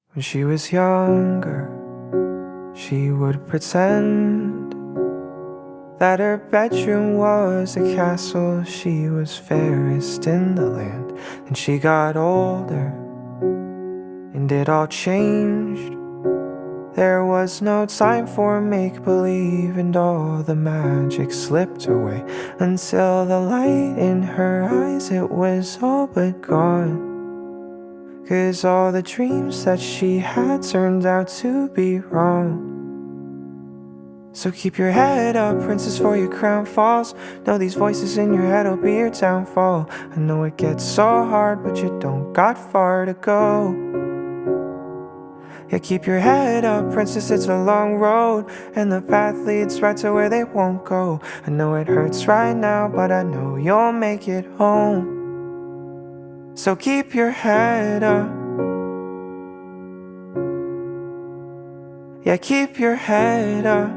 When she was younger, she would pretend that her bedroom was a castle. She was fairest in the land. Then she got older, and it all changed. There was no time for make-believe, and all the magic slipped away until the light in her eyes, it was all but gone. 'Cause all the dreams that she had turned out to be wrong. So keep your head up, princess, for your crown falls. Know these voices in your head will be your downfall. I know it gets so hard, but you don't got far to go. Yeah, keep your head up, princess, it's a long road, and the path leads right to where they won't go. I know it hurts right now, but I know you'll make it home. So keep your head up. Yeah, keep your head up.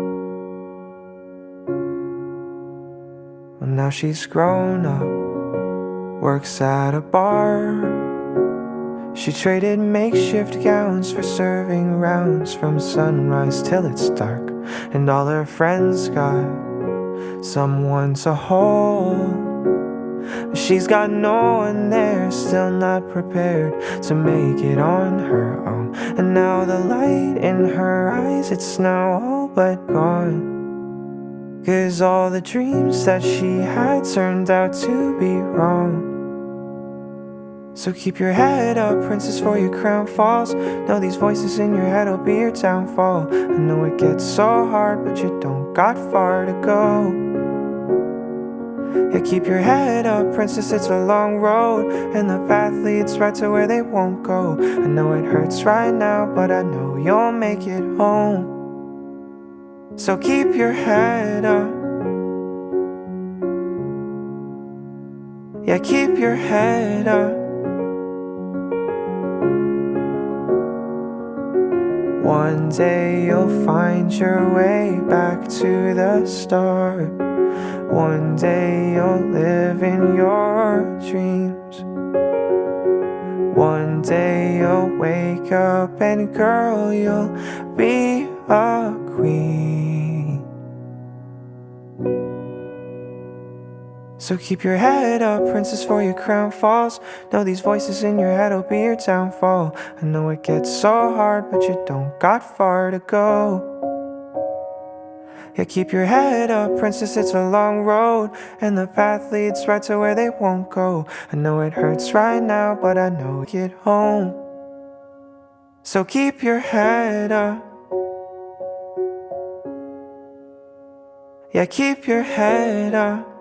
Well, now she's grown up, works at a bar. She traded makeshift gowns for serving rounds from sunrise till it's dark. And all her friends got someone to hold. She's got no one there, still not prepared to make it on her own. And now the light in her eyes, it's now all but gone. 'Cause all the dreams that she had turned out to be wrong. So keep your head up, princess, for your crown falls. Know these voices in your head will be your downfall. I know it gets so hard, but you don't got far to go. Yeah, keep your head up, princess, it's a long road, and the path leads right to where they won't go. I know it hurts right now, but I know you'll make it home. So keep your head up. Yeah, keep your head up. One day you'll find your way back to the start. One day you'll live in your dreams. One day you'll wake up and girl, you'll be a queen. So keep your head up, princess, for your crown falls. Know these voices in your head will be your downfall. I know it gets so hard, but you don't got far to go. Yeah, keep your head up, princess, it's a long road, and the path leads right to where they won't go. I know it hurts right now, but I know you'll get home. So keep your head up. Yeah, keep your head up.